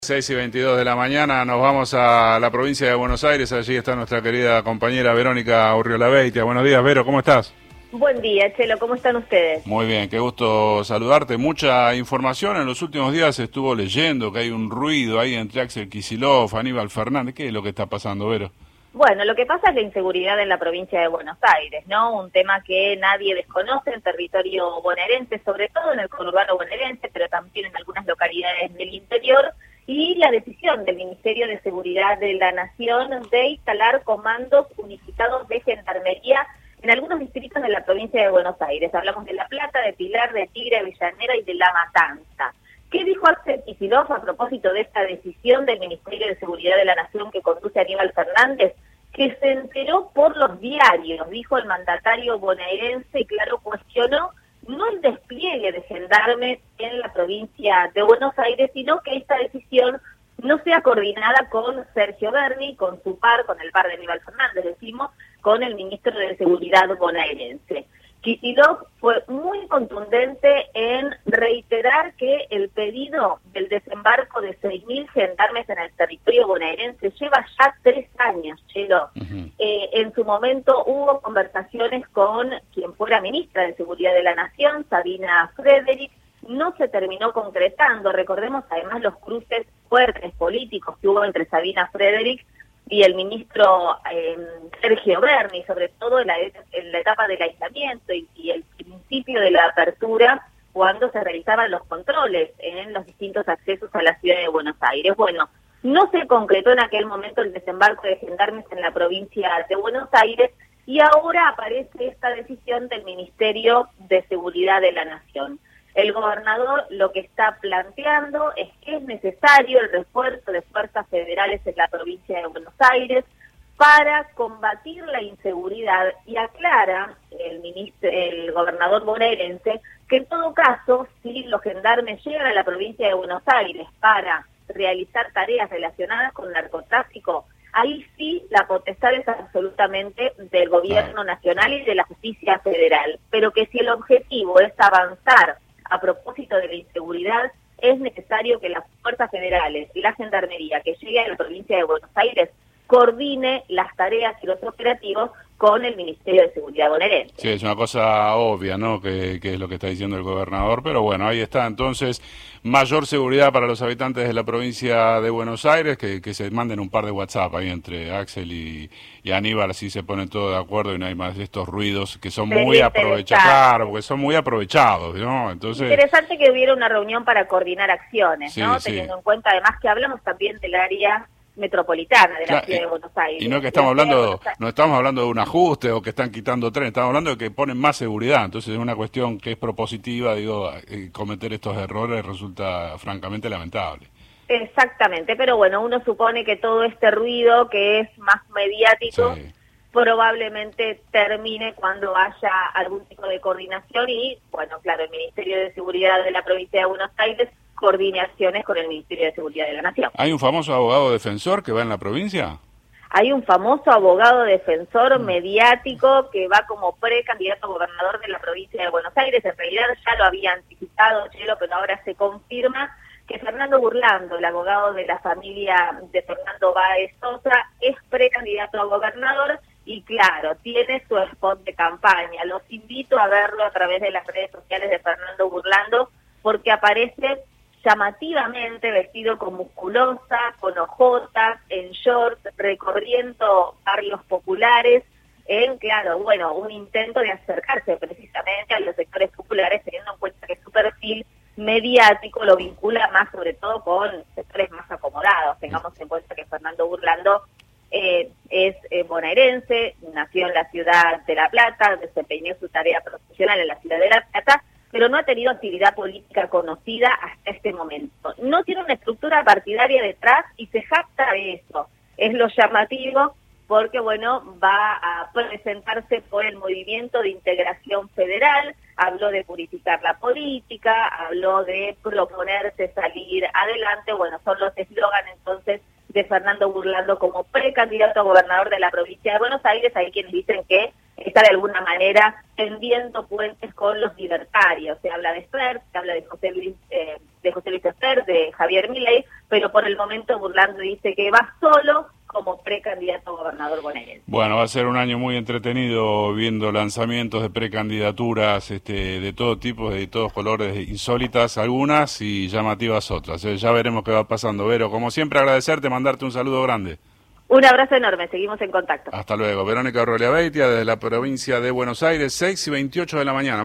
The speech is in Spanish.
6:22 de la mañana nos vamos a la provincia de Buenos Aires. Allí está nuestra querida compañera Verónica Urriolabeitia. Buenos días, Vero, ¿cómo estás? Buen día, Chelo, ¿cómo están ustedes? Muy bien, qué gusto saludarte. Mucha información en los últimos días estuvo leyendo que hay un ruido ahí entre Axel Kicillof, Aníbal Fernández. ¿Qué es lo que está pasando, Vero? Bueno, lo que pasa es la inseguridad en la provincia de Buenos Aires, ¿no? Un tema que nadie desconoce en territorio bonaerense, sobre todo en el conurbano bonaerense, pero también en algunas localidades del interior, y la decisión del Ministerio de Seguridad de la Nación de instalar comandos unificados de gendarmería en algunos distritos de la provincia de Buenos Aires. Hablamos de La Plata, de Pilar, de Tigre, Avellaneda y de La Matanza. ¿Qué dijo Axel Kicillof a propósito de esta decisión del Ministerio de Seguridad de la Nación que conduce Aníbal Fernández? Que se enteró por los diarios, dijo el mandatario bonaerense, y claro, cuestionó no el despliegue de gendarmes en la provincia de Buenos Aires, sino que esta decisión no sea coordinada con Sergio Berni, con su par, con el par de Aníbal Fernández, decimos, con el ministro de Seguridad bonaerense. Kicillof fue muy contundente en reiterar que el pedido del desembarco de 6.000 gendarmes en el territorio bonaerense lleva ya 3 años, Chelo. En su momento hubo conversaciones con quien fuera ministra de Seguridad de la Nación, Sabina Frederick, no se terminó concretando. Recordemos además los cruces fuertes políticos que hubo entre Sabina Frederick y el ministro Sergio Berni, sobre todo en la etapa del aislamiento y el principio de la apertura, cuando se realizaban los controles en los distintos accesos a la ciudad de Buenos Aires. Bueno, no se concretó en aquel momento el desembarco de gendarmes en la provincia de Buenos Aires y ahora aparece esta decisión del Ministerio de Seguridad de la Nación. El gobernador lo que está planteando es que es necesario el refuerzo de fuerzas federales en la provincia de Buenos Aires para combatir la inseguridad, y aclara el gobernador bonaerense que en todo caso, si los gendarmes llegan a la provincia de Buenos Aires para realizar tareas relacionadas con narcotráfico, ahí sí la potestad es absolutamente del gobierno nacional y de la justicia federal, pero que si el objetivo es avanzar a propósito de la inseguridad, es necesario que las fuerzas federales y la gendarmería que llegue a la provincia de Buenos Aires coordine las tareas y los operativos con el Ministerio de Seguridad bonaerense. Sí, es una cosa obvia, ¿no? Que es lo que está diciendo el gobernador, pero bueno, ahí está. Entonces, mayor seguridad para los habitantes de la provincia de Buenos Aires, que se manden un par de WhatsApp ahí entre Axel y Aníbal, así se ponen todos de acuerdo y no hay más de estos ruidos que son muy aprovechados, claro, porque son muy aprovechados, ¿no? Entonces, interesante que hubiera una reunión para coordinar acciones, sí, ¿no? Sí. Teniendo en cuenta además que hablamos también del área metropolitana de la ciudad de Buenos Aires. Y no que estamos hablando, no estamos hablando de un ajuste o que están quitando trenes, estamos hablando de que ponen más seguridad. Entonces es una cuestión que es propositiva, digo, cometer estos errores resulta francamente lamentable. Exactamente, pero bueno, uno supone que todo este ruido que es más mediático probablemente termine cuando haya algún tipo de coordinación y, bueno, claro, el Ministerio de Seguridad de la provincia de Buenos Aires coordine acciones con el Ministerio de Seguridad de la Nación. ¿Hay un famoso abogado defensor que va en la provincia? Hay un famoso abogado defensor mediático que va como precandidato a gobernador de la provincia de Buenos Aires. En realidad ya lo había anticipado Chelo, pero ahora se confirma que Fernando Burlando, el abogado de la familia de Fernando Báez Sosa, es precandidato a gobernador y claro, tiene su spot de campaña. Los invito a verlo a través de las redes sociales de Fernando Burlando porque aparece llamativamente vestido con musculosa, con ojotas, en shorts, recorriendo barrios populares, en, claro, bueno, un intento de acercarse precisamente a los sectores populares, teniendo en cuenta que su perfil mediático lo vincula más sobre todo con sectores más acomodados. Tengamos en cuenta que Fernando Burlando es bonaerense, nació en la ciudad de La Plata, desempeñó su tarea profesional en la ciudad de La Plata, pero no ha tenido actividad política conocida hasta este momento. No tiene una estructura partidaria detrás y se jacta de eso. Es lo llamativo porque, bueno, va a presentarse por el Movimiento de Integración Federal, habló de purificar la política, habló de proponerse salir adelante. Bueno, son los eslóganes entonces de Fernando Burlando como precandidato a gobernador de la provincia de Buenos Aires. Hay quienes dicen que está de alguna manera tendiendo puentes con los libertarios. Se habla de Fer, se habla de de José Luis Esper, de Javier Milei, pero por el momento Burlando dice que va solo como precandidato a gobernador bonaerense. Bueno, va a ser un año muy entretenido viendo lanzamientos de precandidaturas de todo tipo, de todos colores, insólitas algunas y llamativas otras. Ya veremos qué va pasando. Vero, como siempre agradecerte, mandarte un saludo grande. Un abrazo enorme, seguimos en contacto. Hasta luego. Verónica Rogliabeitia desde la provincia de Buenos Aires, 6:28 de la mañana.